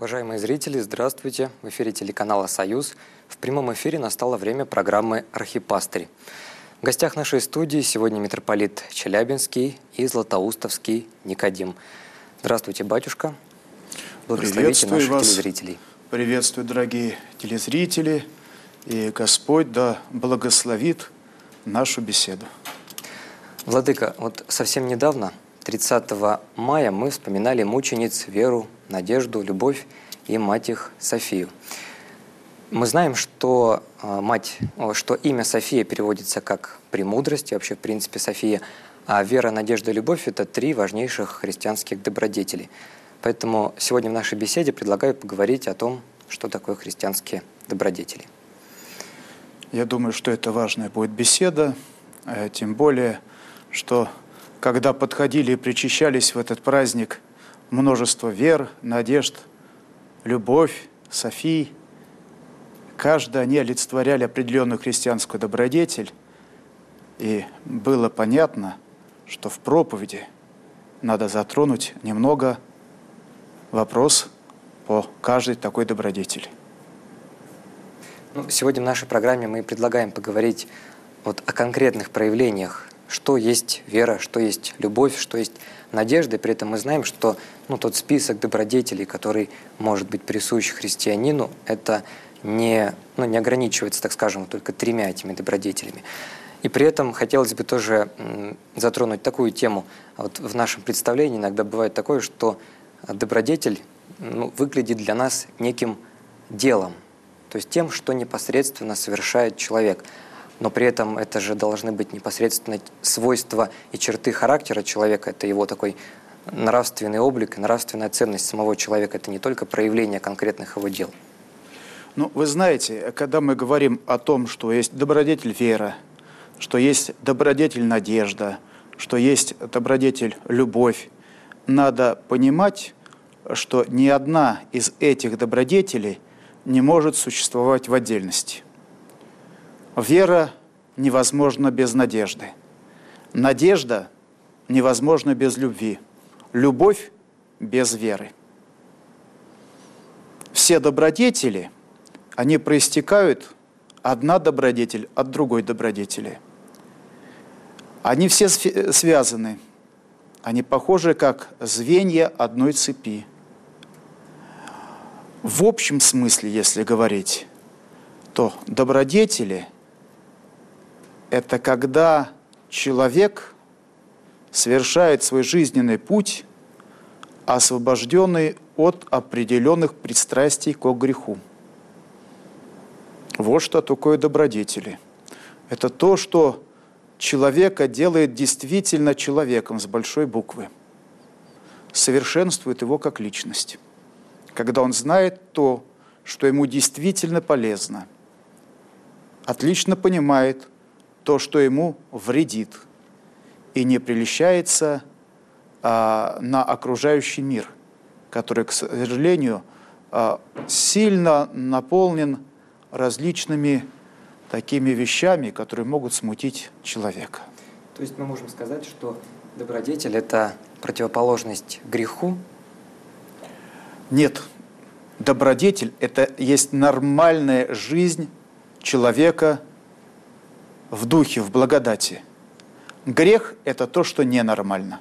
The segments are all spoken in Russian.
Уважаемые зрители, здравствуйте! В эфире телеканала «Союз». В прямом эфире настало время программы «Архипастырь». В гостях нашей студии сегодня митрополит Челябинский и Златоустовский Никодим. Здравствуйте, батюшка! Благословите наших телезрителей. Приветствую, дорогие телезрители. И Господь да благословит нашу беседу. Владыка, вот совсем недавно, 30 мая, мы вспоминали мучениц Веру, Надежду, Любовь и мать их Софию. Мы знаем, что имя София переводится как «премудрость», и вообще, в принципе, София, а Вера, Надежда и Любовь – это три важнейших христианских добродетели. Поэтому сегодня в нашей беседе предлагаю поговорить о том, что такое христианские добродетели. Я думаю, что это важная будет беседа, тем более, что когда подходили и причащались в этот праздник множество вер, надежд, любовь, Софий, каждый они олицетворяли определенную христианскую добродетель, и было понятно, что в проповеди надо затронуть немного вопрос по каждой такой добродетели. Сегодня в нашей программе мы предлагаем поговорить о конкретных проявлениях, что есть вера, что есть любовь, что есть надежда. И при этом мы знаем, что тот список добродетелей, который может быть присущ христианину, это не ограничивается, так скажем, только тремя этими добродетелями. И при этом хотелось бы тоже затронуть такую тему. Вот в нашем представлении иногда бывает такое, что добродетель выглядит для нас неким делом, то есть тем, что непосредственно совершает человек. Но при этом это же должны быть непосредственно свойства и черты характера человека, это его такой нравственный облик, нравственная ценность самого человека, это не только проявление конкретных его дел. Вы знаете, когда мы говорим о том, что есть добродетель вера, что есть добродетель надежда, что есть добродетель любовь, надо понимать, что ни одна из этих добродетелей не может существовать в отдельности. Вера невозможна без надежды. Надежда невозможна без любви. Любовь без веры. Все добродетели, они проистекают одна добродетель от другой добродетели. Они все связаны. Они похожи, как звенья одной цепи. В общем смысле, если говорить, то добродетели – это когда человек совершает свой жизненный путь, освобожденный от определенных пристрастий к греху. Вот что такое добродетели. Это то, что человека делает действительно человеком с большой буквы, совершенствует его как личность. Когда он знает то, что ему действительно полезно, отлично понимает то, что ему вредит, и не прельщается на окружающий мир, который, к сожалению, сильно наполнен различными такими вещами, которые могут смутить человека. То есть мы можем сказать, что добродетель – это противоположность греху? Нет. Добродетель – это есть нормальная жизнь человека в духе, в благодати. Грех – это то, что ненормально.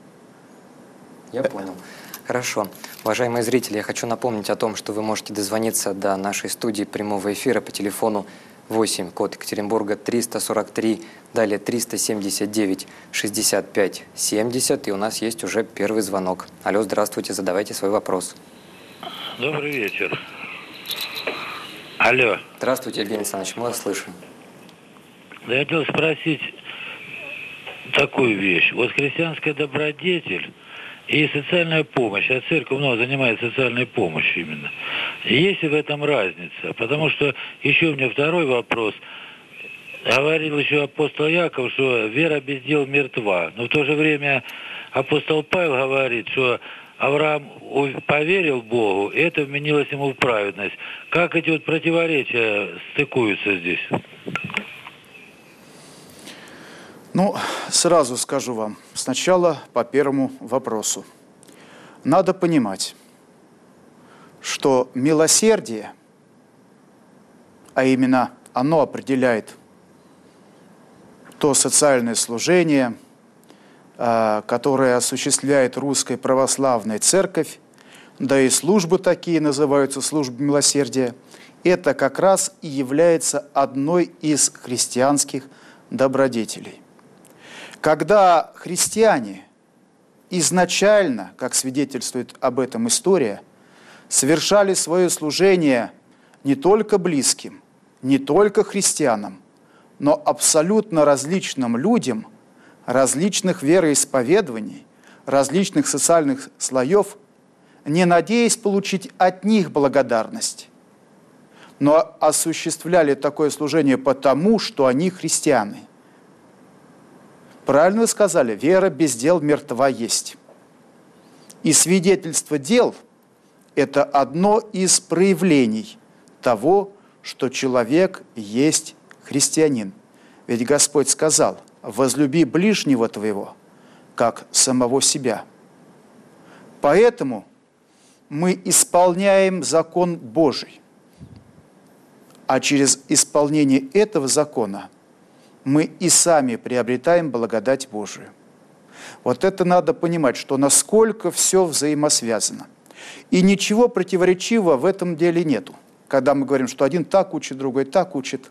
Я понял. Хорошо. Уважаемые зрители, я хочу напомнить о том, что вы можете дозвониться до нашей студии прямого эфира по телефону 8, код Екатеринбурга 343, далее 379 65 70, и у нас есть уже первый звонок. Алло, здравствуйте, задавайте свой вопрос. Добрый вечер. Алло. Здравствуйте, Евгений Александрович, мы вас слышим. Я хотел спросить такую вещь. Вот христианская добродетель и социальная помощь, а церковь много занимается социальной помощью именно. Есть ли в этом разница? Потому что еще у меня второй вопрос. Говорил еще апостол Яков, что вера без дел мертва. Но в то же время апостол Павел говорит, что Авраам поверил Богу, и это вменилось ему в праведность. Как эти противоречия стыкуются здесь? Сразу скажу вам. Сначала по первому вопросу. Надо понимать, что милосердие, а именно оно определяет то социальное служение, которое осуществляет Русская Православная Церковь, да и службы такие называются службы милосердия, это как раз и является одной из христианских добродетелей. Когда христиане изначально, как свидетельствует об этом история, совершали свое служение не только близким, не только христианам, но абсолютно различным людям, различных вероисповеданий, различных социальных слоев, не надеясь получить от них благодарность, но осуществляли такое служение потому, что они христиане. Правильно вы сказали, вера без дел мертва есть. И свидетельство дел – это одно из проявлений того, что человек есть христианин. Ведь Господь сказал: возлюби ближнего твоего, как самого себя. Поэтому мы исполняем закон Божий, а через исполнение этого закона мы и сами приобретаем благодать Божию. Вот это надо понимать, что насколько все взаимосвязано. И ничего противоречивого в этом деле нету. Когда мы говорим, что один так учит, другой так учит.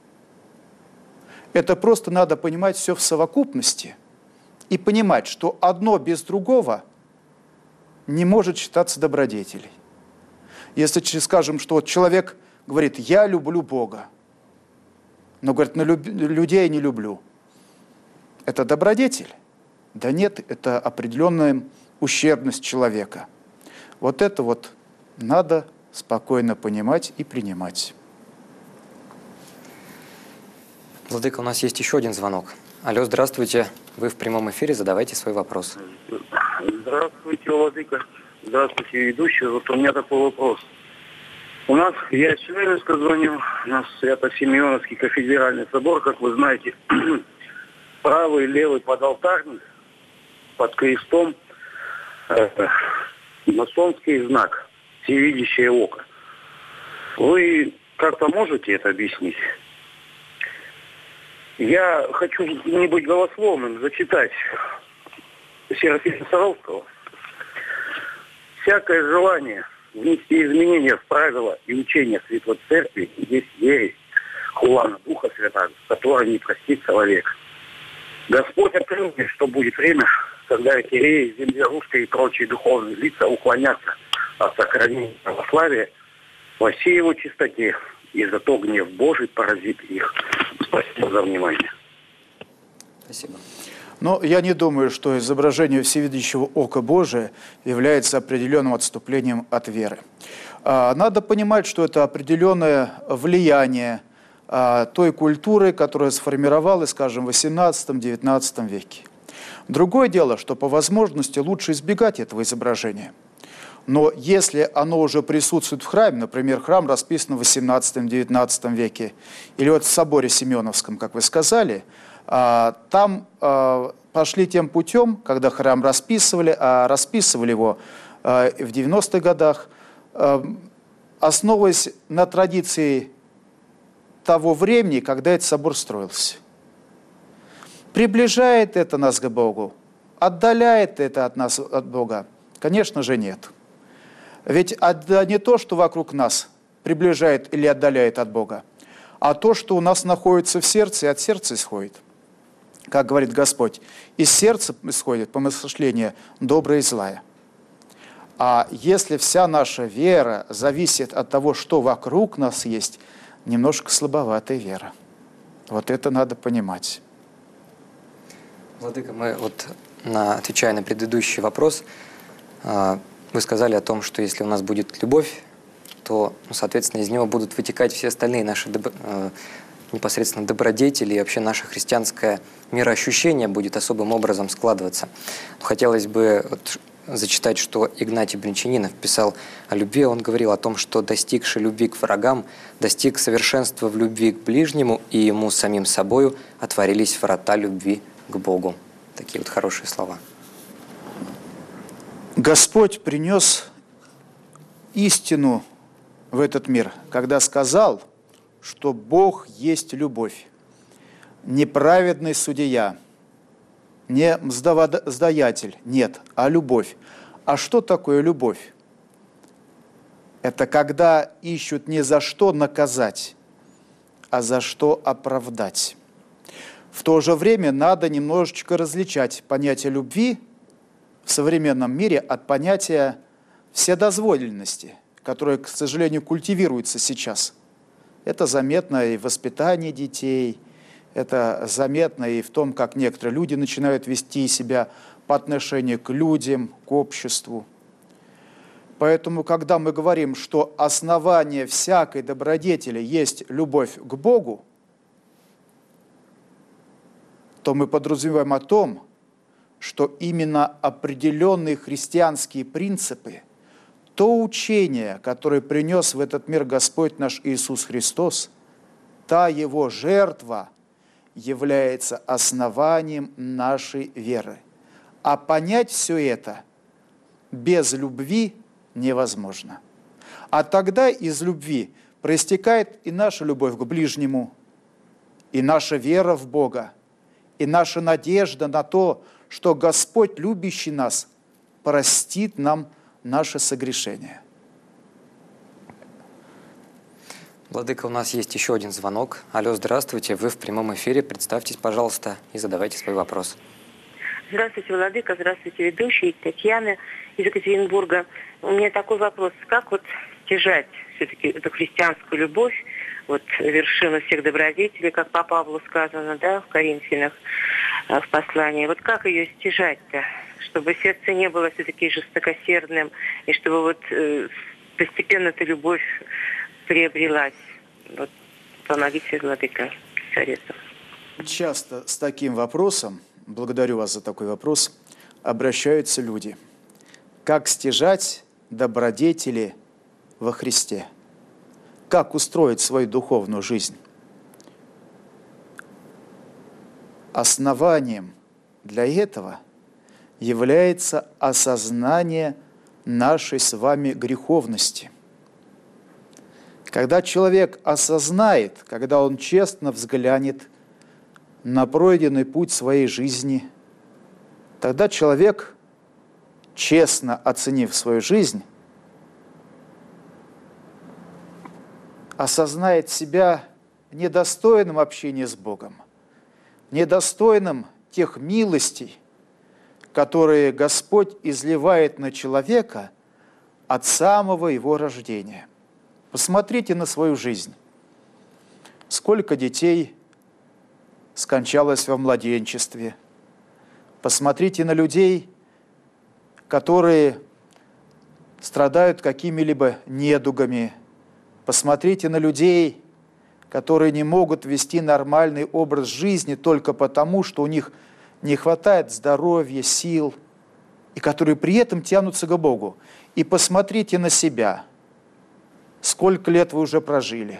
Это просто надо понимать все в совокупности и понимать, что одно без другого не может считаться добродетелей. Если скажем, что вот человек говорит: я люблю Бога, но говорит: людей не люблю. Это добродетель? Да нет, это определенная ущербность человека. Вот это вот надо спокойно понимать и принимать. Владыка, у нас есть еще один звонок. Алло, здравствуйте. Вы в прямом эфире, задавайте свой вопрос. Здравствуйте, Владыка. Здравствуйте, ведущий. Вот у меня такой вопрос. У нас, я из Челябинска звоню, у нас Свято-Симеоновский кафедральный собор, как вы знаете, правый и левый подалтарник под крестом, масонский знак, всевидящее око. Вы как-то можете это объяснить? Я хочу не быть голословным, зачитать Серафима Саровского. Всякое желание внести изменения в правила и учения Святой Церкви есть ересь Хуана Духа Святаго, которой не простит человек. Господь открыл мне, что будет время, когда архиереи, землерусские и прочие духовные лица уклонятся от сохранения православия во всей его чистоте, и зато гнев Божий поразит их. Спасибо за внимание. Спасибо. Но я не думаю, что изображение всевидящего ока Божия является определенным отступлением от веры. Надо понимать, что это определенное влияние той культуры, которая сформировалась, скажем, в XVIII-XIX веке. Другое дело, что по возможности лучше избегать этого изображения. Но если оно уже присутствует в храме, например, храм расписан в XVIII-XIX веке, или вот в соборе Симеоновском, как вы сказали, там пошли тем путем, когда храм расписывали, а расписывали его в 90-х годах, основываясь на традиции того времени, когда этот собор строился. Приближает это нас к Богу? Отдаляет это от нас, от Бога? Конечно же, нет. Ведь не то, что вокруг нас приближает или отдаляет от Бога, а то, что у нас находится в сердце, и от сердца исходит. Как говорит Господь, из сердца исходит помышление доброе и злое. А если вся наша вера зависит от того, что вокруг нас есть, немножко слабоватая вера. Вот это надо понимать. Владыка, мы вот, отвечая на предыдущий вопрос, вы сказали о том, что если у нас будет любовь, то, соответственно, из него будут вытекать все остальные наши непосредственно добродетели, и вообще наше христианское мироощущение будет особым образом складываться. Но хотелось бы зачитать, что Игнатий Бринчанинов писал о любви. Он говорил о том, что достигший любви к врагам, достиг совершенства в любви к ближнему, и ему самим собою отворились врата любви к Богу. Такие вот хорошие слова. Господь принес истину в этот мир, когда сказал, что Бог есть любовь, не праведный судья, не мздоятель, нет, а любовь. А что такое любовь? Это когда ищут не за что наказать, а за что оправдать. В то же время надо немножечко различать понятие любви в современном мире от понятия вседозволенности, которое, к сожалению, культивируется сейчас. Это заметно и в воспитании детей, это заметно и в том, как некоторые люди начинают вести себя по отношению к людям, к обществу. Поэтому, когда мы говорим, что основание всякой добродетели есть любовь к Богу, то мы подразумеваем о том, что именно определенные христианские принципы, то учение, которое принес в этот мир Господь наш Иисус Христос, та Его жертва является основанием нашей веры. А понять все это без любви невозможно. А тогда из любви проистекает и наша любовь к ближнему, и наша вера в Бога, и наша надежда на то, что Господь, любящий нас, простит нам наше согрешение. Владыка, у нас есть еще один звонок. Алло, здравствуйте, вы в прямом эфире. Представьтесь, пожалуйста, и задавайте свой вопрос. Здравствуйте, Владыка, здравствуйте, ведущий, Татьяна из Екатеринбурга. У меня такой вопрос. Как вот стяжать все-таки эту христианскую любовь, вот вершину всех добродетелей, как по Павлу сказано, да, в Коринфянах, в послании. Вот как ее стяжать-то, чтобы сердце не было все-таки жестокосердным, и чтобы вот постепенно эта любовь приобрелась. Вот помогите, Владыка, советом. Часто с таким вопросом, благодарю вас за такой вопрос, обращаются люди. Как стяжать добродетели во Христе? Как устроить свою духовную жизнь? Основанием для этого является осознание нашей с вами греховности. Когда человек осознает, когда он честно взглянет на пройденный путь своей жизни, тогда человек, честно оценив свою жизнь, осознает себя недостойным общения с Богом, недостойным тех милостей, которые Господь изливает на человека от самого его рождения. Посмотрите на свою жизнь. Сколько детей скончалось во младенчестве. Посмотрите на людей, которые страдают какими-либо недугами. Посмотрите на людей, которые не могут вести нормальный образ жизни только потому, что у них не хватает здоровья, сил, и которые при этом тянутся к Богу. И посмотрите на себя. Сколько лет вы уже прожили?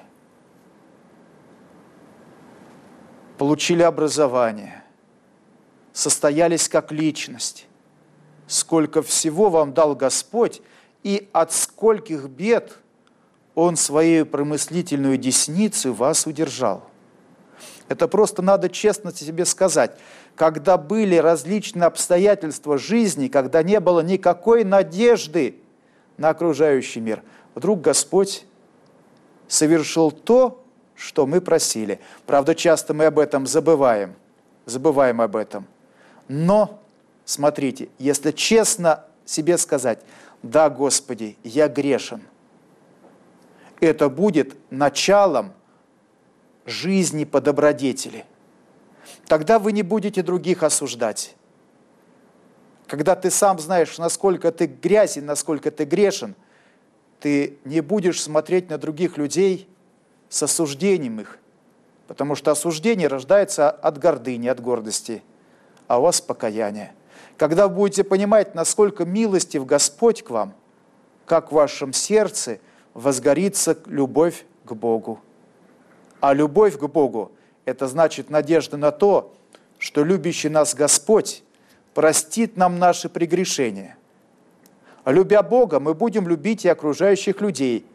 Получили образование, состоялись как личность. Сколько всего вам дал Господь, и от скольких бед Он своей промыслительной десницей вас удержал. Это просто надо честно себе сказать. Когда были различные обстоятельства жизни, когда не было никакой надежды на окружающий мир, вдруг Господь совершил то, что мы просили. Правда, часто мы об этом забываем об этом. Но, смотрите, если честно себе сказать, да, Господи, я грешен, это будет началом жизни по добродетели. Тогда вы не будете других осуждать. Когда ты сам знаешь, насколько ты грязен, насколько ты грешен, ты не будешь смотреть на других людей с осуждением их, потому что осуждение рождается от гордыни, от гордости, а у вас покаяние. Когда вы будете понимать, насколько милостив Господь к вам, как в вашем сердце возгорится любовь к Богу. А любовь к Богу – это значит надежда на то, что любящий нас Господь простит нам наши прегрешения. Любя Бога, мы будем любить и окружающих людей.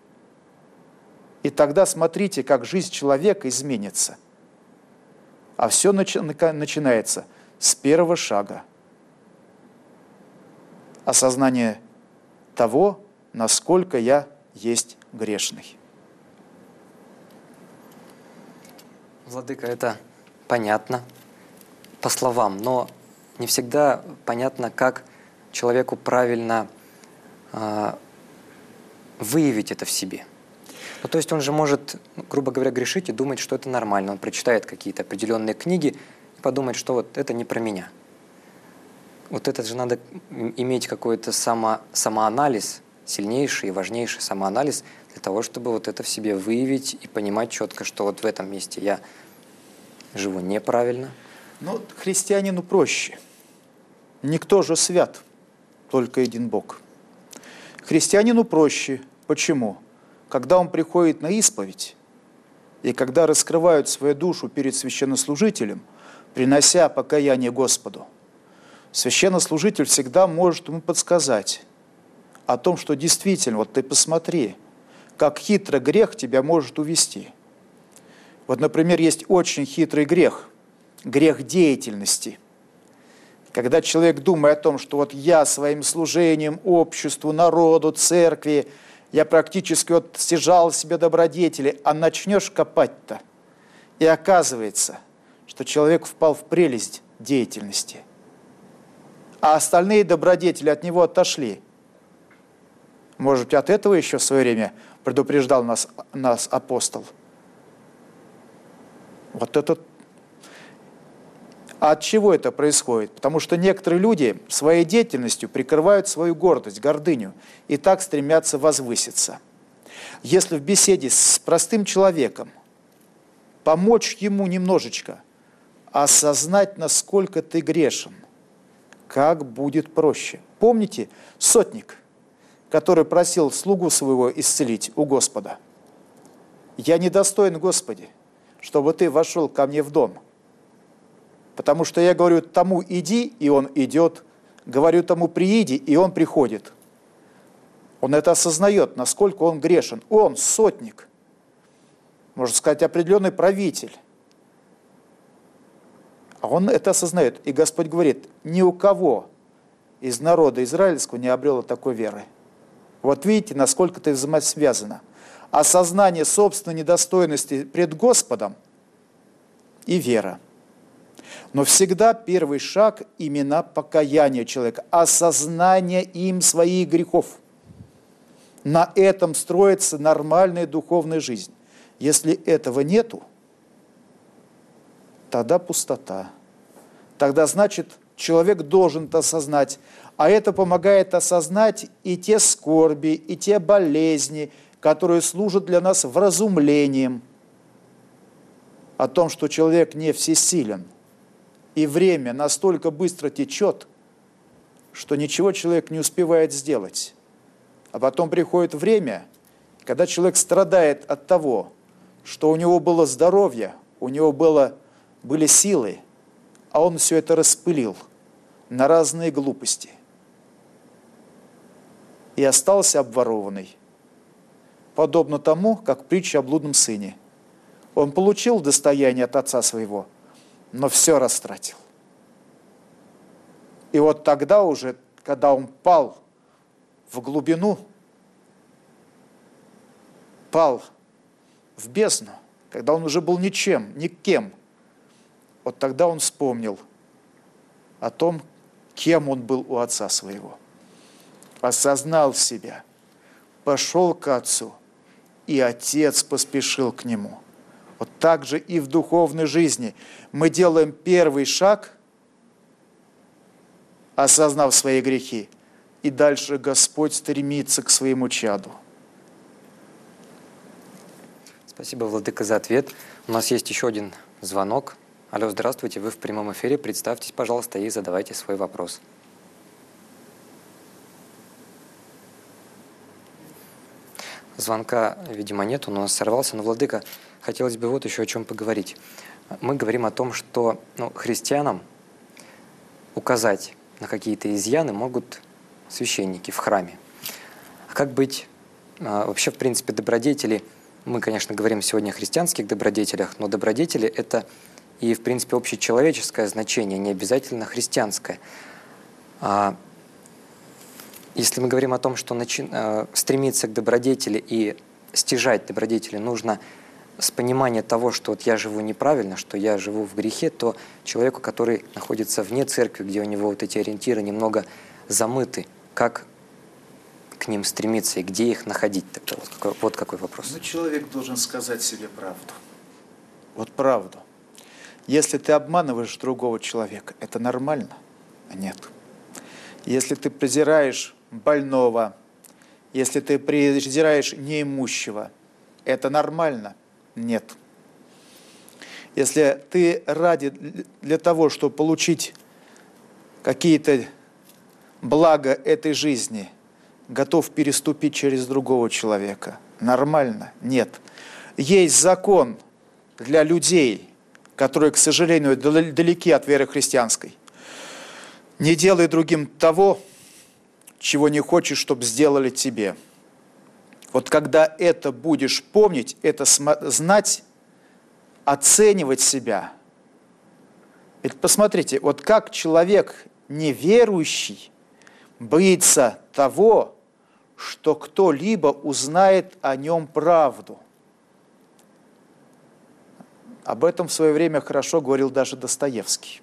И тогда смотрите, как жизнь человека изменится. А все начинается с первого шага. Осознание того, насколько я есть грешный. Владыка, это понятно по словам, но не всегда понятно, как человеку правильно выявить это в себе. Ну, то есть он же может, грубо говоря, грешить и думать, что это нормально. Он прочитает какие-то определенные книги и подумает, что вот это не про меня. Вот это же надо иметь какой-то самоанализ, сильнейший и важнейший самоанализ для того, чтобы вот это в себе выявить и понимать четко, что вот в этом месте я живу неправильно. Но христианину проще. Никто же свят, только един Бог. Христианину проще. Почему? Когда он приходит на исповедь, и когда раскрывают свою душу перед священнослужителем, принося покаяние Господу, священнослужитель всегда может ему подсказать о том, что действительно, вот ты посмотри, как хитро грех тебя может увести. Вот, например, есть очень хитрый грех деятельности. Когда человек думает о том, что вот я своим служением обществу, народу, церкви, я практически вот стяжал себе добродетели, а начнешь копать-то, и оказывается, что человек впал в прелесть деятельности, а остальные добродетели от него отошли. Может быть, от этого еще в свое время предупреждал нас апостол. Вот это. А от чего это происходит? Потому что некоторые люди своей деятельностью прикрывают свою гордость, гордыню, и так стремятся возвыситься. Если в беседе с простым человеком помочь ему немножечко осознать, насколько ты грешен, как будет проще. Помните сотник, который просил слугу своего исцелить у Господа? «Я недостоин, Господи, чтобы ты вошел ко мне в дом. Потому что я говорю тому иди, и он идет, говорю тому прииди, и он приходит». Он это осознает, насколько он грешен. Он сотник, можно сказать, определенный правитель. А он это осознает. И Господь говорит, ни у кого из народа израильского не обрело такой веры. Вот видите, насколько это взаимосвязано. Осознание собственной недостойности пред Господом и вера. Но всегда первый шаг именно покаяние человека, осознание им своих грехов. На этом строится нормальная духовная жизнь. Если этого нету, тогда пустота. Тогда, значит, человек должен это осознать. А это помогает осознать и те скорби, и те болезни, которые служат для нас вразумлением о том, что человек не всесилен. И время настолько быстро течет, что ничего человек не успевает сделать. А потом приходит время, когда человек страдает от того, что у него было здоровье, у него были силы, а он все это распылил на разные глупости. И остался обворованный. Подобно тому, как притча о блудном сыне. Он получил достояние от отца своего, но все растратил. И вот тогда уже, когда он пал в глубину, пал в бездну, когда он уже был ничем, никем, вот тогда он вспомнил о том, кем он был у отца своего. Осознал себя, пошел к отцу, и отец поспешил к нему. Вот так же и в духовной жизни мы делаем первый шаг, осознав свои грехи, и дальше Господь стремится к своему чаду. Спасибо, Владыка, за ответ. У нас есть еще один звонок. Алло, здравствуйте, вы в прямом эфире. Представьтесь, пожалуйста, и задавайте свой вопрос. Звонка, видимо, нет, он у нас сорвался. Но, Владыка, хотелось бы вот еще о чем поговорить. Мы говорим о том, что христианам указать на какие-то изъяны могут священники в храме. А как быть вообще, в принципе, добродетели? Мы, конечно, говорим сегодня о христианских добродетелях, но добродетели – это и, в принципе, общечеловеческое значение, не обязательно христианское. Если мы говорим о том, что стремиться к добродетели и стяжать добродетели нужно с понимания того, что вот я живу неправильно, что я живу в грехе, то человеку, который находится вне церкви, где у него вот эти ориентиры немного замыты, как к ним стремиться и где их находить? Тогда вот какой вопрос. Ну, человек должен сказать себе правду. Вот правду. Если ты обманываешь другого человека, это нормально? Нет. Если ты презираешь больного, если ты презираешь неимущего, это нормально? Нет. Если ты для того, чтобы получить какие-то блага этой жизни, готов переступить через другого человека, нормально? Нет. Есть закон для людей, которые, к сожалению, далеки от веры христианской. Не делай другим того, чего не хочешь, чтобы сделали тебе. Вот когда это будешь помнить, это знать, оценивать себя. Ведь посмотрите, вот как человек неверующий боится того, что кто-либо узнает о нем правду. Об этом в свое время хорошо говорил даже Достоевский.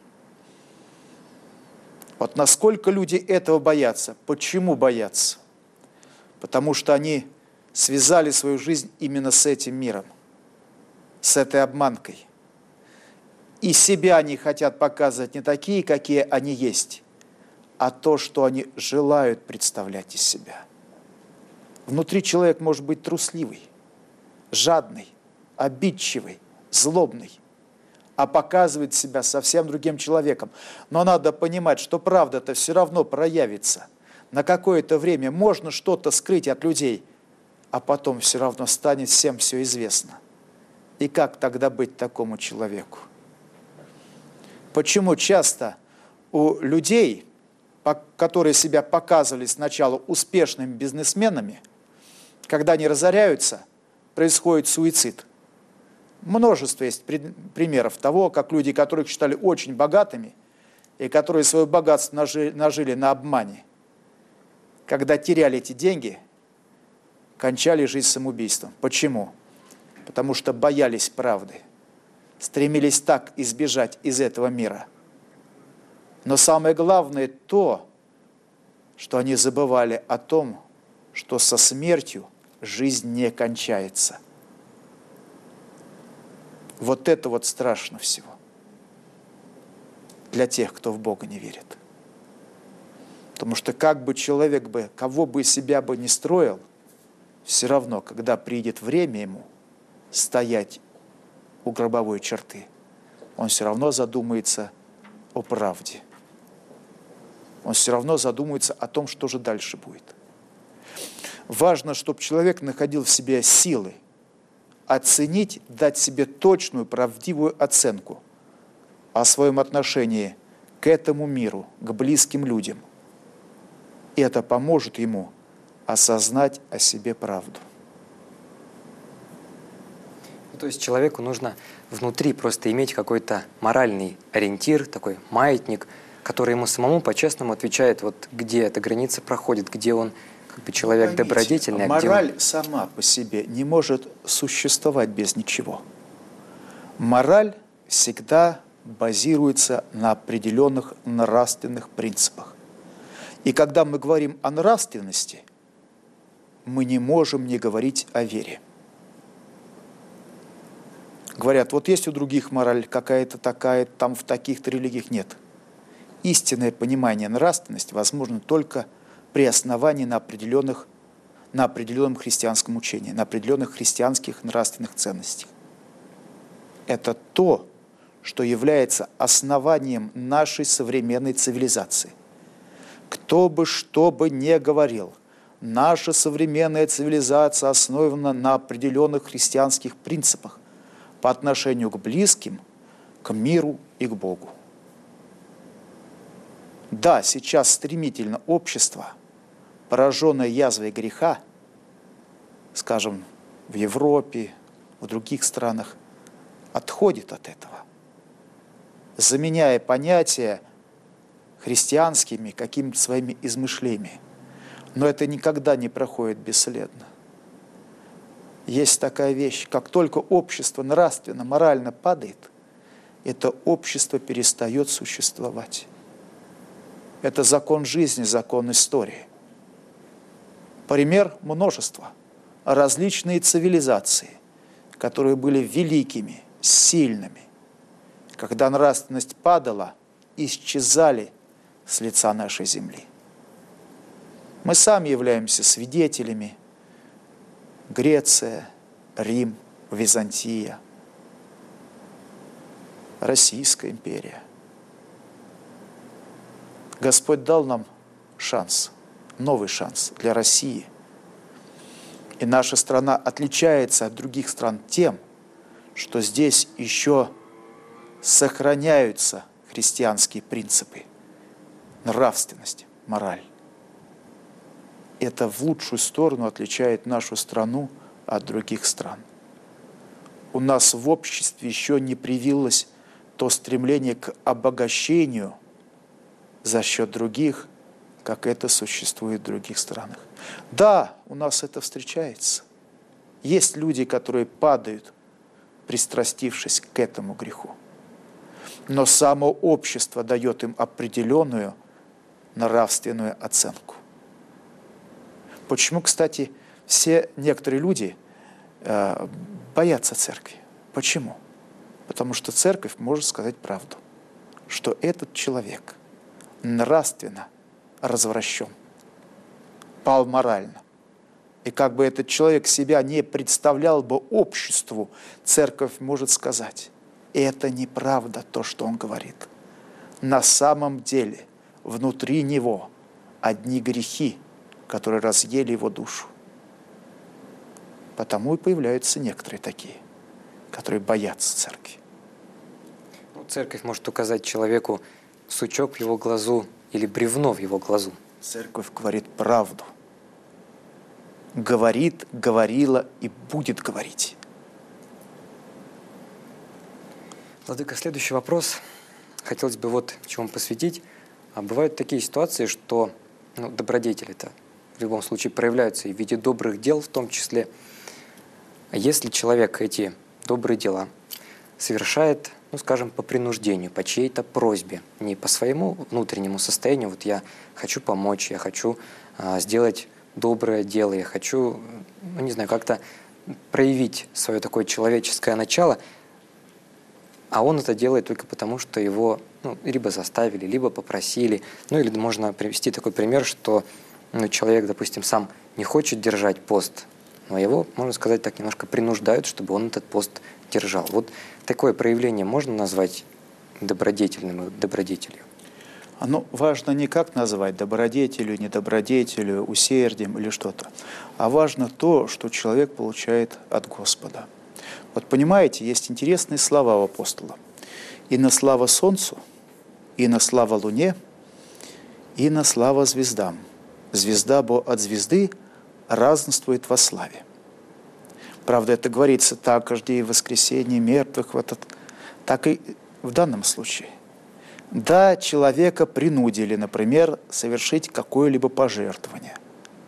Вот насколько люди этого боятся. Почему боятся? Потому что они связали свою жизнь именно с этим миром, с этой обманкой. И себя они хотят показывать не такие, какие они есть, а то, что они желают представлять из себя. Внутри человек может быть трусливый, жадный, обидчивый, злобный, а показывает себя совсем другим человеком. Но надо понимать, что правда-то все равно проявится. На какое-то время можно что-то скрыть от людей, а потом все равно станет всем все известно. И как тогда быть такому человеку? Почему часто у людей, которые себя показывали сначала успешными бизнесменами, когда они разоряются, происходит суицид? Множество есть примеров того, как люди, которых считали очень богатыми, и которые свое богатство нажили на обмане, когда теряли эти деньги, кончали жизнь самоубийством. Почему? Потому что боялись правды, стремились так избежать из этого мира. Но самое главное то, что они забывали о том, что со смертью жизнь не кончается. Вот это вот страшно всего для тех, кто в Бога не верит. Потому что как бы человек кого бы из себя бы ни строил, все равно, когда придет время ему стоять у гробовой черты, он все равно задумается о правде. Он все равно задумается о том, что же дальше будет. Важно, чтобы человек находил в себе силы оценить, дать себе точную, правдивую оценку о своем отношении к этому миру, к близким людям. И это поможет ему осознать о себе правду. То есть человеку нужно внутри просто иметь какой-то моральный ориентир, такой маятник, который ему самому по-честному отвечает, вот где эта граница проходит, где он как бы человек добродетельный. Мораль сама по себе не может существовать без ничего. Мораль всегда базируется на определенных нравственных принципах. И когда мы говорим о нравственности, мы не можем не говорить о вере. Говорят, вот есть у других мораль какая-то такая, там в таких-то религиях нет. Истинное понимание нравственности возможно только при основании на определенном христианском учении, на определенных христианских нравственных ценностях. Это то, что является основанием нашей современной цивилизации. Кто бы что бы ни говорил, наша современная цивилизация основана на определенных христианских принципах по отношению к близким, к миру и к Богу. Да, сейчас стремительно общество пораженное язвой греха, скажем, в Европе, в других странах, отходит от этого, заменяя понятия христианскими какими-то своими измышлениями. Но это никогда не проходит бесследно. Есть такая вещь, как только общество нравственно, морально падает, это общество перестает существовать. Это закон жизни, закон истории. Пример множества. Различные цивилизации, которые были великими, сильными. Когда нравственность падала, исчезали с лица нашей земли. Мы сами являемся свидетелями. Греция, Рим, Византия, Российская империя. Господь дал нам шанс, новый шанс для России. И наша страна отличается от других стран тем, что здесь еще сохраняются христианские принципы, нравственность, мораль. Это в лучшую сторону отличает нашу страну от других стран. У нас в обществе еще не привилось то стремление к обогащению за счет других, как это существует в других странах. Да, у нас это встречается. Есть люди, которые падают, пристрастившись к этому греху. Но само общество дает им определенную нравственную оценку. Почему, кстати, некоторые люди боятся церкви? Почему? Потому что церковь может сказать правду, что этот человек нравственно развращен, пал морально. И как бы этот человек себя не представлял бы обществу, церковь может сказать, это неправда то, что он говорит. На самом деле внутри него одни грехи, которые разъели его душу. Потому и появляются некоторые такие, которые боятся церкви. Церковь может указать человеку сучок в его глазу или бревно в его глазу. Церковь говорит правду. Говорит, говорила и будет говорить. Владыка, следующий вопрос. Хотелось бы чему посвятить. Бывают такие ситуации, что добродетели-то в любом случае проявляются и в виде добрых дел в том числе. А если человек эти добрые дела совершает, скажем, по принуждению, по чьей-то просьбе, не по своему внутреннему состоянию, я хочу помочь, я хочу сделать доброе дело, я хочу, как-то проявить свое такое человеческое начало, а он это делает только потому, что его либо заставили, либо попросили. Или можно привести такой пример, что человек, допустим, сам не хочет держать пост, но его, можно сказать, так немножко принуждают, чтобы он этот пост держал. Такое проявление можно назвать добродетельным, добродетелью? Оно важно не как назвать добродетелью, недобродетелью, усердием или что-то, а важно то, что человек получает от Господа. Понимаете, есть интересные слова у апостола. «И на слава солнцу, и на слава луне, и на слава звездам. Звезда бо от звезды разнствует во славе». Правда, это говорится также и в воскресении мертвых, так и в данном случае. Да, человека принудили, например, совершить какое-либо пожертвование.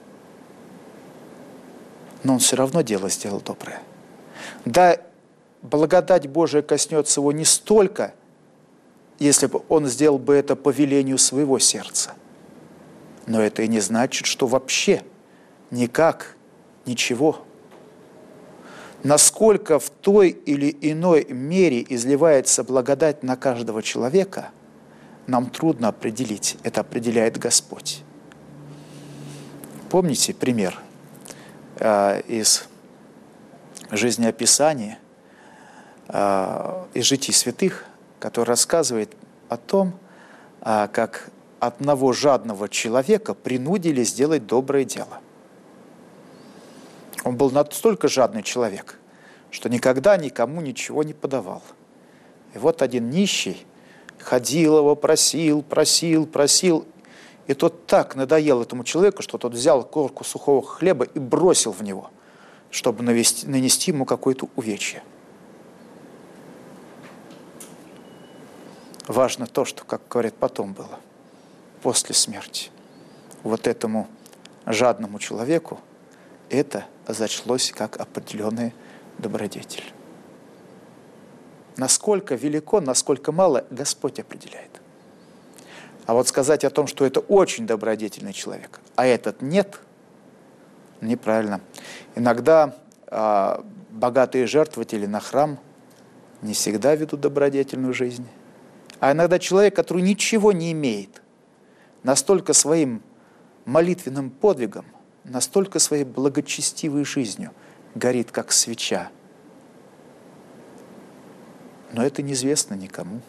Но он все равно дело сделал доброе. Да, благодать Божия коснется его не столько, если бы он сделал бы это по велению своего сердца. Но это и не значит, что вообще никак, ничего. Насколько в той или иной мере изливается благодать на каждого человека, нам трудно определить. Это определяет Господь. Помните пример из жизнеописания, из житий святых, который рассказывает о том, как одного жадного человека принудили сделать доброе дело. Он был настолько жадный человек, что никогда никому ничего не подавал. И один нищий ходил его, просил, И тот так надоел этому человеку, что тот взял корку сухого хлеба и бросил в него, чтобы нанести ему какое-то увечье. Важно то, что, как говорят, потом было, после смерти. Вот этому жадному человеку это зачлось как определенный добродетель. Насколько велико, насколько мало, Господь определяет. А вот сказать о том, что это очень добродетельный человек, а этот нет, неправильно. Иногда богатые жертвователи на храм не всегда ведут добродетельную жизнь. А иногда человек, который ничего не имеет, настолько своим молитвенным подвигом, настолько своей благочестивой жизнью горит, как свеча. Но это неизвестно никому.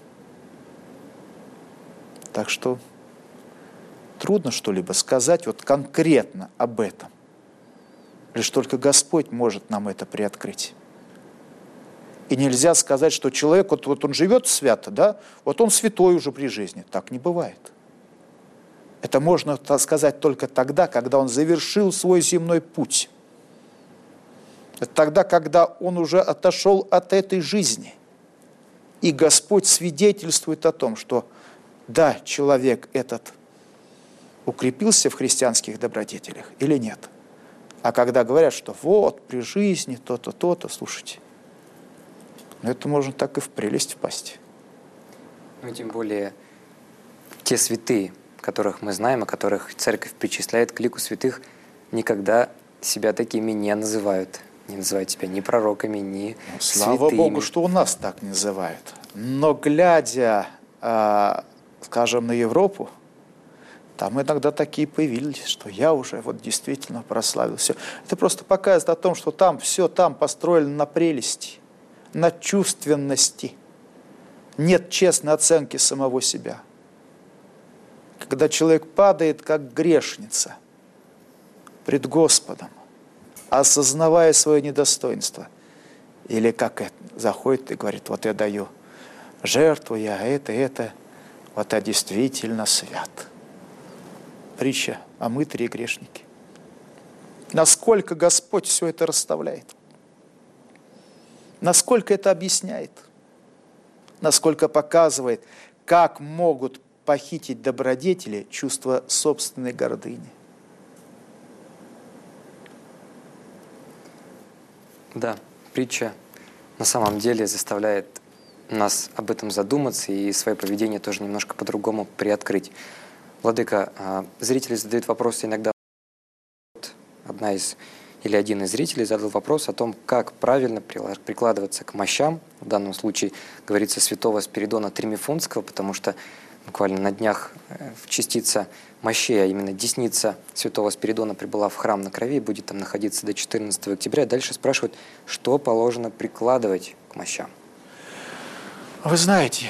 Так что трудно что-либо сказать вот конкретно об этом. Лишь только Господь может нам это приоткрыть. И нельзя сказать, что человек, вот он живет свято, да, вот он святой уже при жизни. Так не бывает. Это можно сказать только тогда, когда он завершил свой земной путь. Это тогда, когда он уже отошел от этой жизни. И Господь свидетельствует о том, что да, человек этот укрепился в христианских добродетелях или нет. А когда говорят, что вот при жизни то-то, то-то, слушайте, ну это можно так и в прелесть впасть. Ну, тем более те святые, которых мы знаем, о которых церковь причисляет к лику святых, никогда себя такими не называют. Не называют себя ни пророками, ни Слава святыми. Богу, что у нас так не называют. Но глядя, скажем, на Европу, там иногда такие появились, что я уже вот действительно прославился. Это просто показывает о том, что там все там построено на прелести, на чувственности. Нет честной оценки самого себя. Когда человек падает, как грешница, пред Господом, осознавая свое недостоинство, или как это, заходит и говорит, вот я даю жертву, я это, вот я действительно свят. Притча о мытаре и грешнике. Насколько Господь все это расставляет, насколько это объясняет, насколько показывает, как могут похитить добродетели чувство собственной гордыни. Да, притча на самом деле заставляет нас об этом задуматься и свое поведение тоже немножко по-другому приоткрыть. Владыка, зрители задают вопросы иногда. Один из зрителей задал вопрос о том, как правильно прикладываться к мощам. В данном случае говорится святого Спиридона Тримифунтского, потому что буквально на днях частица мощей, а именно десница святого Спиридона прибыла в храм на крови и будет там находиться до 14 октября. Дальше спрашивают, что положено прикладывать к мощам. Вы знаете,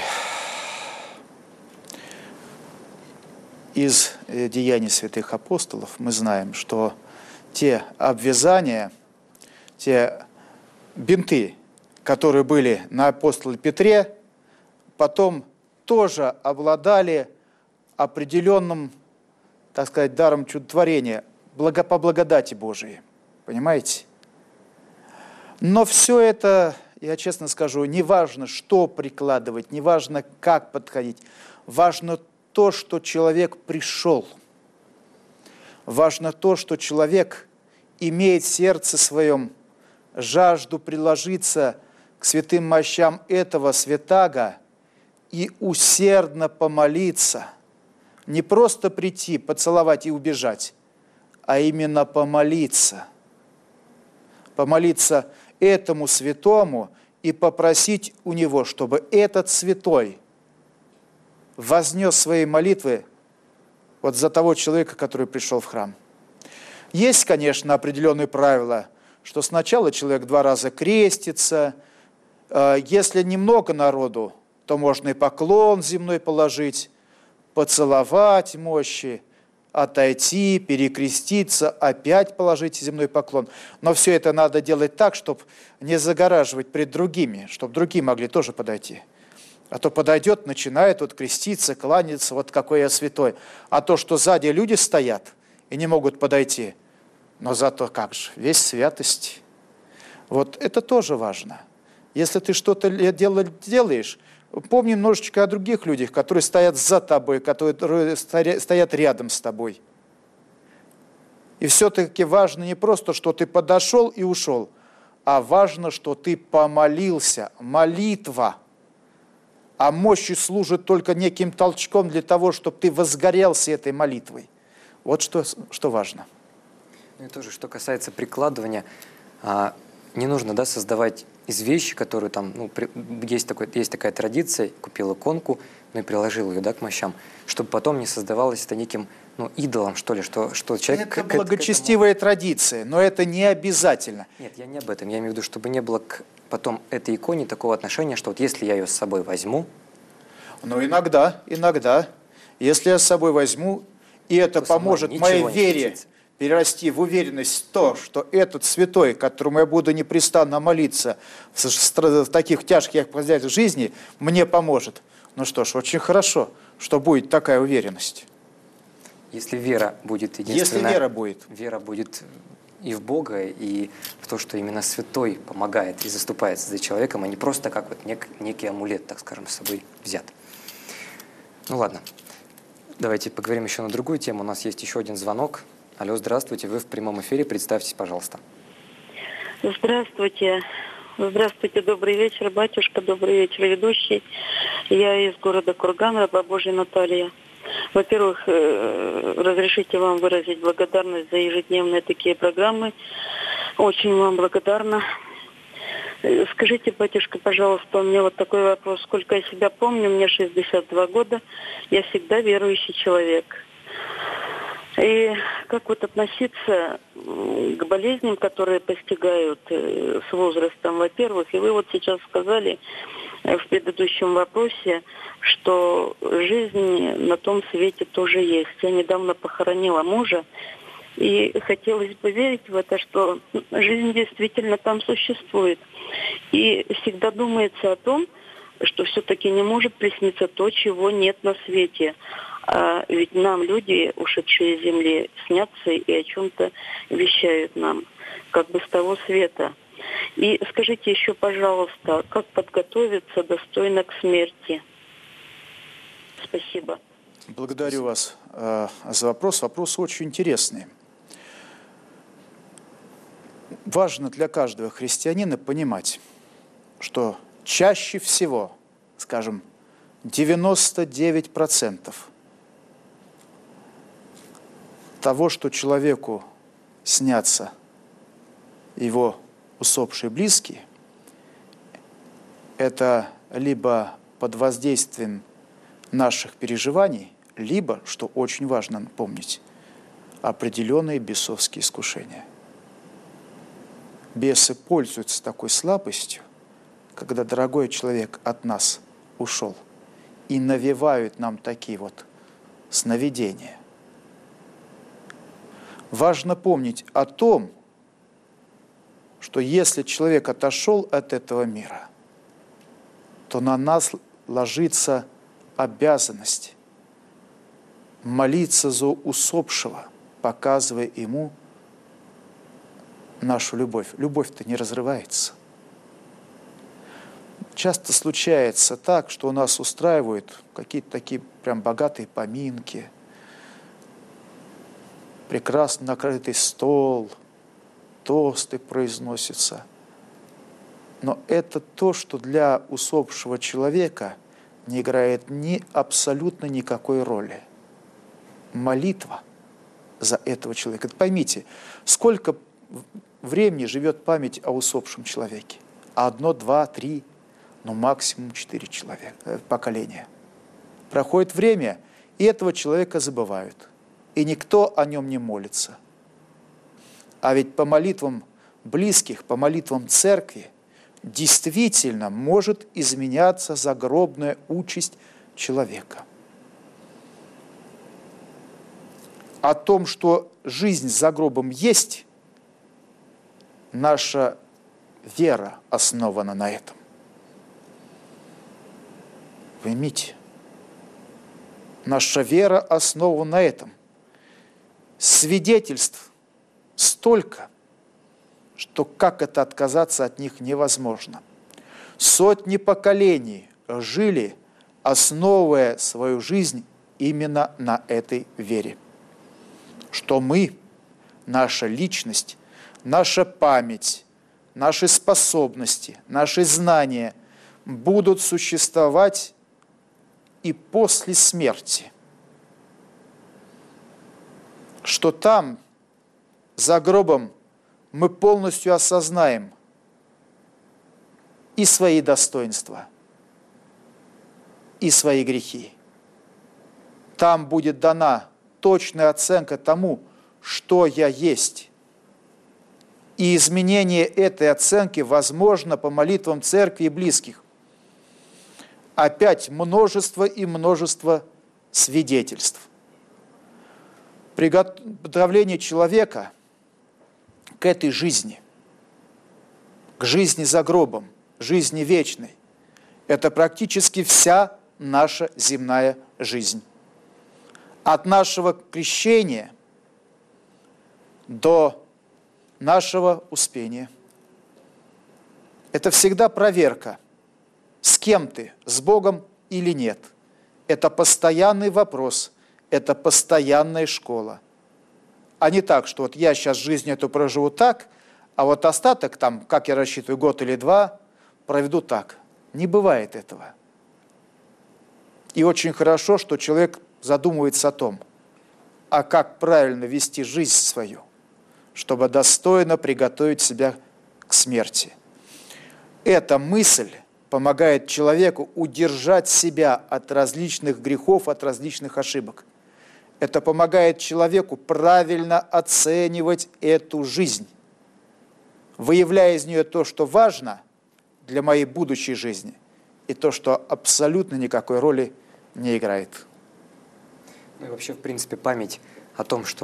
из деяний святых апостолов мы знаем, что те обвязания, те бинты, которые были на апостоле Петре, потом тоже обладали определенным, так сказать, даром чудотворения, по благодати Божией. Понимаете? Но все это, я честно скажу, не важно, что прикладывать, не важно, как подходить. Важно то, что человек пришел. Важно то, что человек имеет в сердце своем жажду приложиться к святым мощам этого святаго и усердно помолиться. Не просто прийти, поцеловать и убежать, а именно помолиться. Помолиться этому святому и попросить у него, чтобы этот святой вознес свои молитвы вот за того человека, который пришел в храм. Есть, конечно, определенные правила, что сначала человек 2 раза крестится, если немного народу, то можно и поклон земной положить, поцеловать мощи, отойти, перекреститься, опять положить земной поклон. Но все это надо делать так, чтобы не загораживать пред другими, чтобы другие могли тоже подойти. А то подойдет, начинает вот креститься, кланяться, вот какой я святой. А то, что сзади люди стоят и не могут подойти, но зато как же, весь святость. Вот это тоже важно. Если ты что-то делаешь, помни немножечко о других людях, которые стоят за тобой, которые стоят рядом с тобой. И все-таки важно не просто, что ты подошел и ушел, а важно, что ты помолился. Молитва. А мощью служит только неким толчком для того, чтобы ты возгорелся этой молитвой. Вот что важно. Ну и тоже, что касается прикладывания, не нужно, создавать из вещи, которые там, есть такая традиция, купил иконку, и приложил ее, к мощам, чтобы потом не создавалось это неким, идолом, что ли, что человек... Это благочестивая традиция, но это не обязательно. Нет, я не об этом. Я имею в виду, чтобы не было к потом этой иконе такого отношения, что вот если я ее с собой возьму... Иногда. Если я с собой возьму, и это поможет моей вере перерасти в уверенность в то, что этот святой, которому я буду непрестанно молиться в таких тяжких обстоятельствах жизни, мне поможет. Ну что ж, очень хорошо, что будет такая уверенность. Если вера будет единственная... Если вера будет и в Бога, и в то, что именно святой помогает и заступается за человеком, а не просто как вот некий амулет, так скажем, с собой взят. Ну ладно, давайте поговорим еще на другую тему. У нас есть еще один звонок. Алло, здравствуйте, вы в прямом эфире, представьтесь, пожалуйста. Здравствуйте. Здравствуйте, добрый вечер, батюшка, добрый вечер, ведущий. Я из города Курган, раба Божья Наталья. Во-первых, разрешите вам выразить благодарность за ежедневные такие программы. Очень вам благодарна. Скажите, батюшка, пожалуйста, у меня вот такой вопрос. Сколько я себя помню, мне 62 года, я всегда верующий человек. И как вот относиться к болезням, которые постигают с возрастом, во-первых, и вы вот сейчас сказали в предыдущем вопросе, что жизнь на том свете тоже есть. Я недавно похоронила мужа, и хотелось бы верить в это, что жизнь действительно там существует. И всегда думается о том, что все-таки не может присниться то, чего нет на свете. А ведь нам люди, ушедшие с земли, снятся и о чем-то вещают нам, как бы с того света. И скажите еще, пожалуйста, как подготовиться достойно к смерти? Спасибо. Благодарю вас за вопрос. Вопрос очень интересный. Важно для каждого христианина понимать, что чаще всего, скажем, 99% того, что человеку снятся его усопшие близкие, это либо под воздействием наших переживаний, либо, что очень важно помнить, определенные бесовские искушения. Бесы пользуются такой слабостью, когда дорогой человек от нас ушел, и навевают нам такие вот сновидения. Важно помнить о том, что если человек отошел от этого мира, то на нас ложится обязанность молиться за усопшего, показывая ему нашу любовь. Любовь-то не разрывается. Часто случается так, что у нас устраивают какие-то такие прям богатые поминки, прекрасно накрытый стол, тосты произносятся. Но это то, что для усопшего человека не играет абсолютно никакой роли. Молитва за этого человека. Это поймите, сколько времени живет память о усопшем человеке? 1, 2, 3, максимум 4 поколения. Проходит время, и этого человека забывают. И никто о нем не молится. А ведь по молитвам близких, по молитвам церкви действительно может изменяться загробная участь человека. О том, что жизнь за гробом есть, наша вера основана на этом. Поймите, наша вера основана на этом. Свидетельств столько, что как это отказаться от них невозможно. Сотни поколений жили, основывая свою жизнь именно на этой вере. Что мы, наша личность, наша память, наши способности, наши знания будут существовать и после смерти. Что там, за гробом, мы полностью осознаем и свои достоинства, и свои грехи. Там будет дана точная оценка тому, что я есть. И изменение этой оценки возможно по молитвам церкви и близких. Опять множество и множество свидетельств. Приготовление человека к этой жизни, к жизни за гробом, жизни вечной, это практически вся наша земная жизнь. От нашего крещения до нашего успения. Это всегда проверка, с кем ты, с Богом или нет. Это постоянный вопрос, это постоянная школа. А не так, что вот я сейчас жизнь эту проживу так, а вот остаток там, как я рассчитываю, год или два, проведу так. Не бывает этого. И очень хорошо, что человек задумывается о том, а как правильно вести жизнь свою, чтобы достойно приготовить себя к смерти. Эта мысль помогает человеку удержать себя от различных грехов, от различных ошибок. Это помогает человеку правильно оценивать эту жизнь, выявляя из нее то, что важно для моей будущей жизни, и то, что абсолютно никакой роли не играет. Ну и вообще, в принципе, память о том, что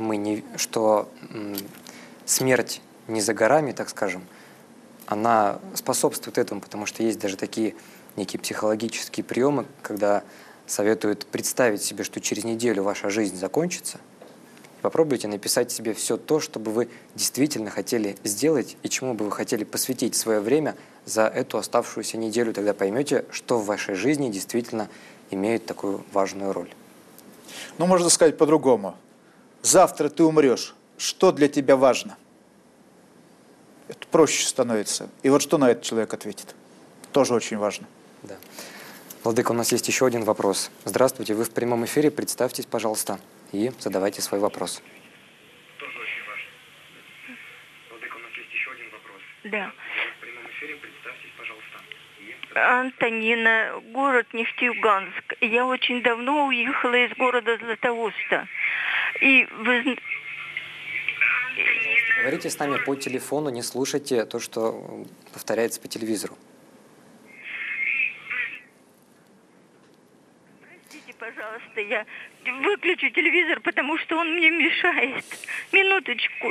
смерть не за горами, так скажем, она способствует этому, потому что есть даже такие некие психологические приемы, когда советуют представить себе, что через неделю ваша жизнь закончится. Попробуйте написать себе все то, что бы вы действительно хотели сделать и чему бы вы хотели посвятить свое время за эту оставшуюся неделю. Тогда поймете, что в вашей жизни действительно имеет такую важную роль. Ну, можно сказать по-другому. Завтра ты умрешь. Что для тебя важно? Это проще становится. И вот что на этот человек ответит? Тоже очень важно. Да. Владыка, у нас есть еще один вопрос. Здравствуйте, вы в прямом эфире. Представьтесь, пожалуйста, и задавайте свой вопрос. Тоже очень важно. Владыка, у нас есть еще один вопрос. Да. Вы в прямом эфире, представьтесь, пожалуйста. Антонина, город Нефтеюганск. Я очень давно уехала из города Златоуста. И вы... Говорите с нами по телефону, не слушайте то, что повторяется по телевизору. Простите, пожалуйста, я выключу телевизор, потому что он мне мешает. Минуточку.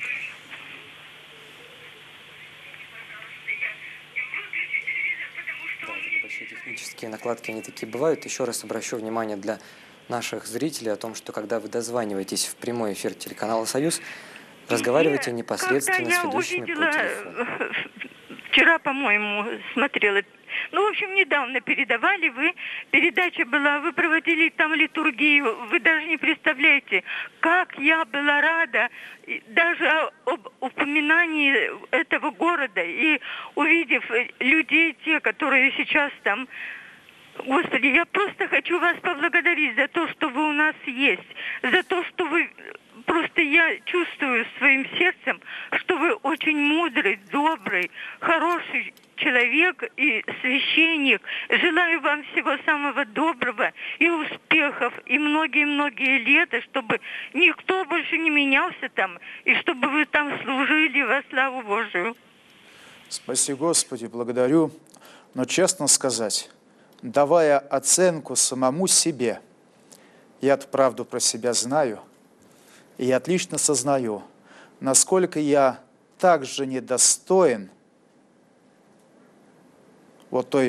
Небольшие технические накладки, они такие бывают. Еще раз обращу внимание для наших зрителей о том, что когда вы дозваниваетесь в прямой эфир телеканала «Союз», разговаривайте непосредственно с ведущими по телефону. Вчера, по-моему, смотрела. Ну, в общем, недавно передавали вы. Передача была, вы проводили там литургию. Вы даже не представляете, как я была рада даже об упоминании этого города. И увидев людей, те, которые сейчас там... Господи, я просто хочу вас поблагодарить за то, что вы у нас есть. За то, что вы... Просто я чувствую своим сердцем, что вы очень мудрый, добрый, хороший человек и священник. Желаю вам всего самого доброго и успехов, и многие-многие лета, чтобы никто больше не менялся там, и чтобы вы там служили во славу Божию. Спаси Господи, благодарю. Но честно сказать, давая оценку самому себе, я-то правду про себя знаю, и я отлично сознаю, насколько я также недостоин вот той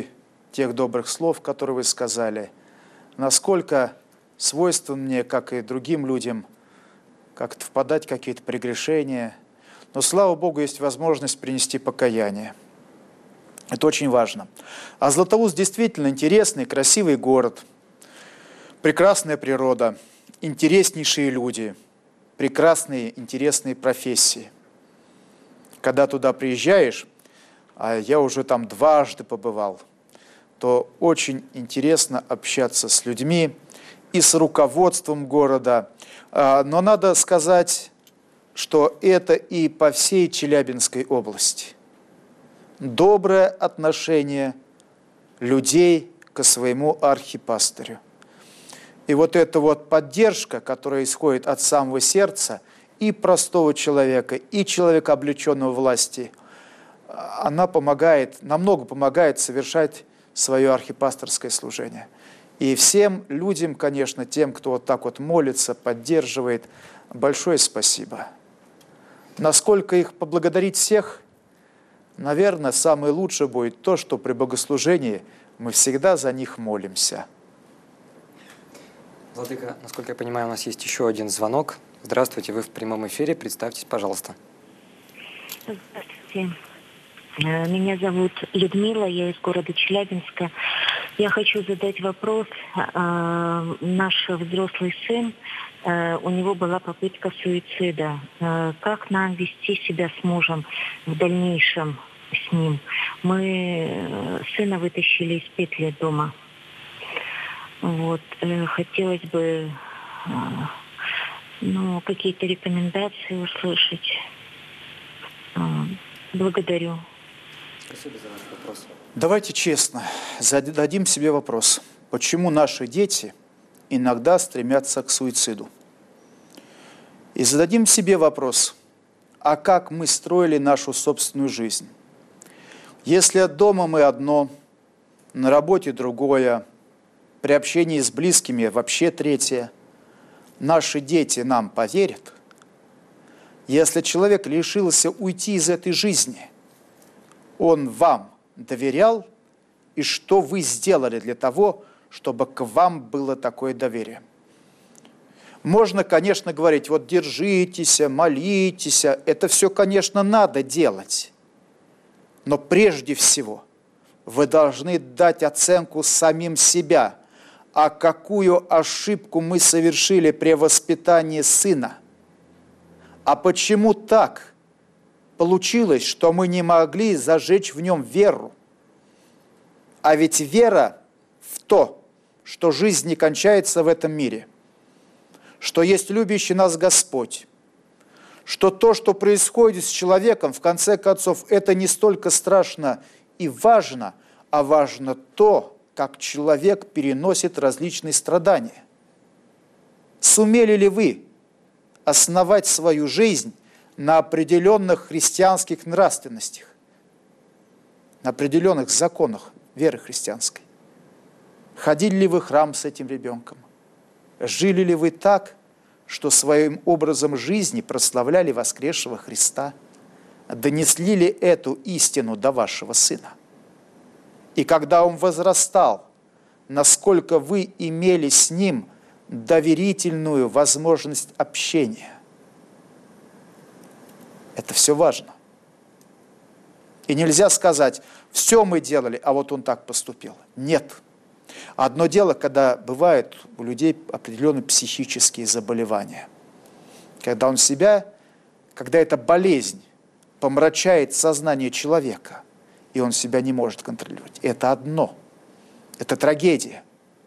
тех добрых слов, которые вы сказали. Насколько свойственно мне, как и другим людям, как-то впадать в какие-то прегрешения. Но, слава Богу, есть возможность принести покаяние. Это очень важно. А Златоуст действительно интересный, красивый город, прекрасная природа, интереснейшие люди, прекрасные, интересные профессии. Когда туда приезжаешь, а я уже там дважды побывал, то очень интересно общаться с людьми и с руководством города. Но надо сказать, что это и по всей Челябинской области. Доброе отношение людей к своему архипастырю. И вот эта вот поддержка, которая исходит от самого сердца и простого человека, и человека, облеченного власти, она помогает, намного помогает совершать свое архипасторское служение. И всем людям, конечно, тем, кто вот так вот молится, поддерживает, большое спасибо. Насколько их поблагодарить всех? Наверное, самое лучшее будет то, что при богослужении мы всегда за них молимся. Владыка, насколько я понимаю, у нас есть еще один звонок. Здравствуйте, вы в прямом эфире. Представьтесь, пожалуйста. Здравствуйте. Меня зовут Людмила, я из города Челябинска. Я хочу задать вопрос. Наш взрослый сын, у него была попытка суицида. Как нам вести себя с мужем в дальнейшем с ним? Мы сына вытащили из петли дома. Вот. Хотелось бы какие-то рекомендации услышать. Благодарю. Спасибо за ваш вопрос. Давайте честно зададим себе вопрос. Почему наши дети иногда стремятся к суициду? И зададим себе вопрос, а как мы строили нашу собственную жизнь? Если дома мы одно, на работе другое, при общении с близкими вообще третье, наши дети нам поверят? Если человек решился уйти из этой жизни, он вам доверял, и что вы сделали для того, чтобы к вам было такое доверие? Можно, конечно, говорить, вот держитесь, молитесь, это все, конечно, надо делать. Но прежде всего вы должны дать оценку самим себя, а какую ошибку мы совершили при воспитании сына. А почему так получилось, что мы не могли зажечь в нем веру? А ведь вера в то, что жизнь не кончается в этом мире, что есть любящий нас Господь, что то, что происходит с человеком, в конце концов, это не столько страшно и важно, а важно то, как человек переносит различные страдания. Сумели ли вы основать свою жизнь на определенных христианских нравственностях, на определенных законах веры христианской? Ходили ли вы в храм с этим ребенком? Жили ли вы так, что своим образом жизни прославляли воскресшего Христа? Донесли ли эту истину до вашего сына? И когда он возрастал, насколько вы имели с ним доверительную возможность общения? Это все важно. И нельзя сказать, все мы делали, а вот он так поступил. Нет. Одно дело, когда бывают у людей определенные психические заболевания. Когда эта болезнь помрачает сознание человека, и он себя не может контролировать. Это одно. Это трагедия.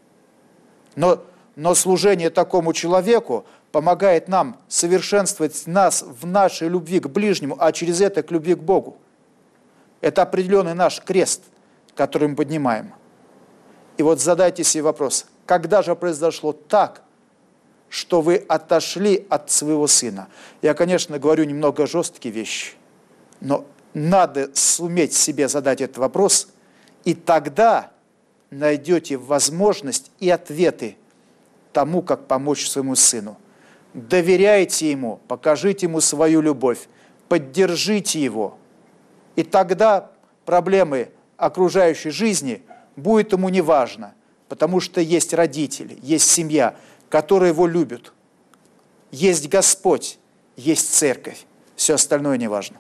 Но служение такому человеку помогает нам совершенствовать нас в нашей любви к ближнему, а через это к любви к Богу. Это определенный наш крест, который мы поднимаем. И вот задайте себе вопрос, когда же произошло так, что вы отошли от своего сына? Я, конечно, говорю немного жесткие вещи, но надо суметь себе задать этот вопрос, и тогда найдете возможность и ответы тому, как помочь своему сыну. Доверяйте ему, покажите ему свою любовь, поддержите его. И тогда проблемы окружающей жизни будет ему неважно, потому что есть родители, есть семья, которые его любят. Есть Господь, есть церковь. Все остальное неважно.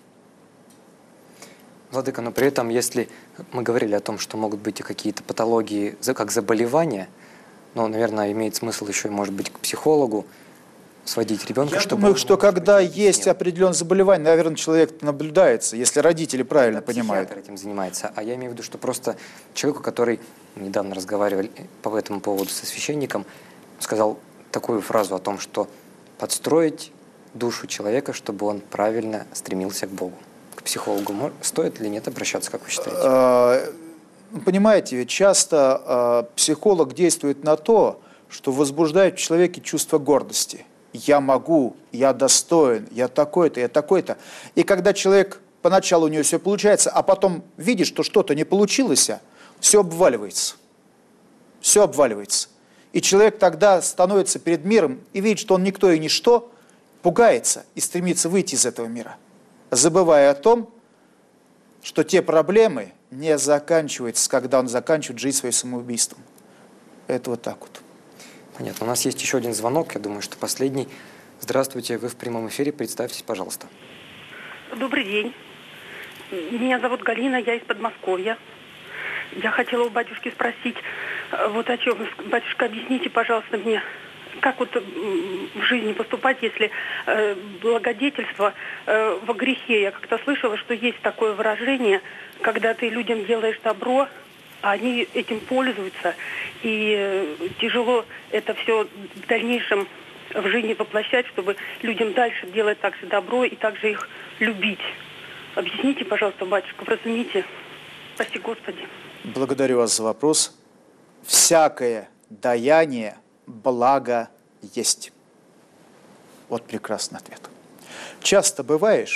Владыка, но при этом, если мы говорили о том, что могут быть и какие-то патологии, как заболевания, но, наверное, имеет смысл еще, может быть, к психологу сводить ребенка, Я думаю, что когда есть определенное заболевание, наверное, человек наблюдается, если родители правильно понимают. Психиатр этим занимается. А я имею в виду, что просто человеку, который, мы недавно разговаривали по этому поводу со священником, сказал такую фразу о том, что подстроить душу человека, чтобы он правильно стремился к Богу. К психологу стоит или нет обращаться, как вы считаете? Понимаете, ведь часто психолог действует на то, что возбуждает в человеке чувство гордости. Я могу, я достоин, я такой-то, я такой-то. И когда человек, поначалу у него все получается, а потом видит, что что-то не получилось, все обваливается. Все обваливается. И человек тогда становится перед миром и видит, что он никто и ничто, пугается и стремится выйти из этого мира, забывая о том, что те проблемы не заканчиваются, когда он заканчивает жизнь своим самоубийством. Это вот так вот. Понятно. У нас есть еще один звонок, я думаю, что последний. Здравствуйте, вы в прямом эфире, представьтесь, пожалуйста. Добрый день. Меня зовут Галина, я из Подмосковья. Я хотела у батюшки спросить, вот о чем. Батюшка, объясните, пожалуйста, мне, как вот в жизни поступать, если благодетельство во грехе. Я как-то слышала, что есть такое выражение, когда ты людям делаешь добро, а они этим пользуются, и тяжело это все в дальнейшем в жизни воплощать, чтобы людям дальше делать так же добро и также их любить. Объясните, пожалуйста, батюшка, вразумите. Спаси Господи. Благодарю вас за вопрос. Всякое даяние благо есть. Вот прекрасный ответ. Часто бывает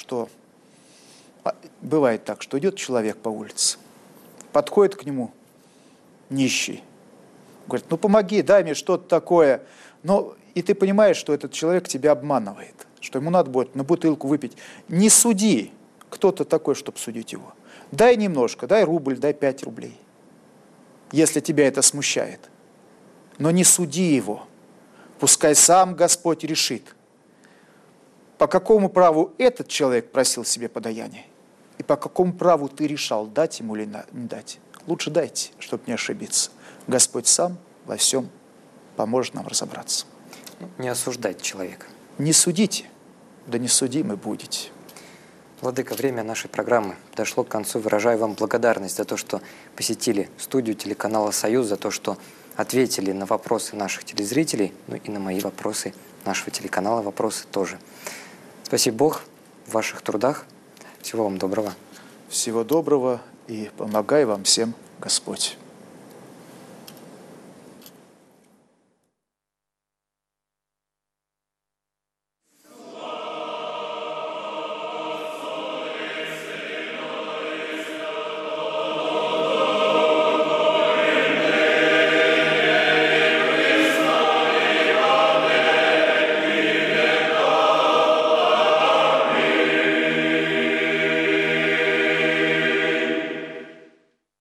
так, что идет человек по улице, подходит к нему нищий, говорит, ну помоги, дай мне что-то такое. Но и ты понимаешь, что этот человек тебя обманывает, что ему надо будет на бутылку выпить. Не суди, кто-то такой, чтобы судить его. Дай немножко, дай рубль, дай 5 рублей, если тебя это смущает. Но не суди его. Пускай сам Господь решит, по какому праву этот человек просил себе подаяние, и по какому праву ты решал, дать ему или не дать. Лучше дайте, чтобы не ошибиться. Господь сам во всем поможет нам разобраться. Не осуждать человека. Не судите, да не судимы будете. Владыка, время нашей программы подошло к концу. Выражаю вам благодарность за то, что посетили студию телеканала «Союз», за то, что ответили на вопросы наших телезрителей, ну и на мои вопросы нашего телеканала, вопросы тоже. Спасибо Бог в ваших трудах. Всего вам доброго. Всего доброго и помогай вам всем Господь.